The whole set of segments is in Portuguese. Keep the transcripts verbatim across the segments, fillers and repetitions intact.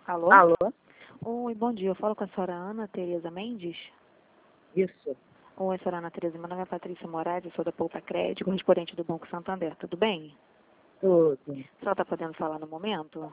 Alô? Alô? Oi, bom dia. Eu falo com a senhora Ana Tereza Mendes. Isso. Oi, senhora Ana Tereza. Meu nome é Patrícia Moraes, eu sou da Poupa Crédito, correspondente do Banco Santander. Tudo bem? Tudo. A senhora está podendo falar no momento?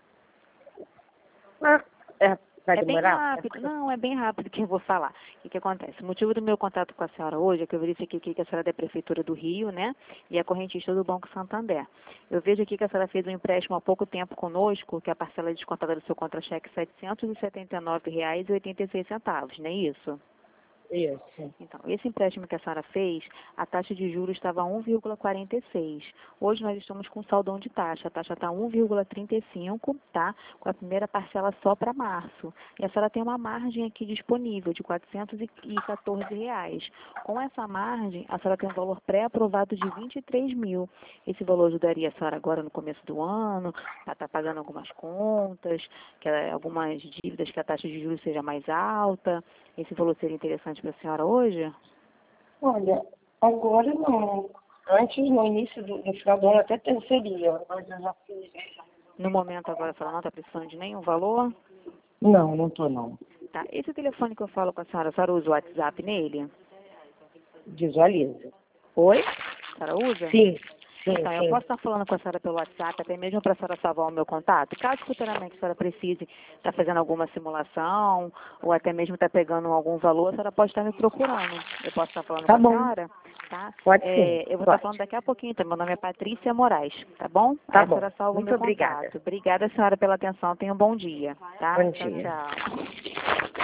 Ah, é, vai É bem demorar? rápido. Não, é bem rápido que eu vou falar. O que, que acontece? O motivo do meu contato com a senhora hoje é que eu verifiquei aqui que a senhora é da Prefeitura do Rio, né? E é correntista do Banco Santander. Eu vejo aqui que a senhora fez um empréstimo há pouco tempo conosco, que a parcela descontada do seu contra-cheque é setecentos e setenta e nove reais e oitenta e seis centavos, não é isso? Isso. Então, esse empréstimo que a senhora fez, a taxa de juros estava um vírgula quarenta e seis. Hoje nós estamos com saldão de taxa. A taxa está um vírgula trinta e cinco, tá? Com a primeira parcela só para março. E a senhora tem uma margem aqui disponível de quatrocentos e quatorze reais. Com essa margem, a senhora tem um valor pré-aprovado de vinte e três mil. Esse valor ajudaria a senhora agora no começo do ano, para estar pagando algumas contas, que é, algumas dívidas que a taxa de juros seja mais alta. Esse valor seria interessante para a senhora hoje? Olha, agora não. Antes, no início do, do final do ano, até seria, mas eu já fiz. No momento agora a senhora não está precisando de nenhum valor? Não, não tô não. Tá. Esse telefone que eu falo com a senhora, a senhora usa o WhatsApp nele? Visualiza. Oi? A senhora usa? Sim, sim, Então, eu sim. posso estar falando com a senhora pelo WhatsApp, até mesmo para a senhora salvar o meu contato? Caso futuramente a senhora precise estar fazendo alguma simulação, ou até mesmo estar pegando algum valor, a senhora pode estar me procurando. Eu posso estar falando Tá com a bom. senhora? Tá? Pode sim. É, eu vou estar Pode. falando daqui a pouquinho, então. Meu nome é Patrícia Moraes, tá bom? Tá Aí a bom. senhora salva o Muito meu obrigada. contato. Obrigada, senhora, pela atenção. Tenha um bom dia, tá? Bom Tchau, dia. tchau.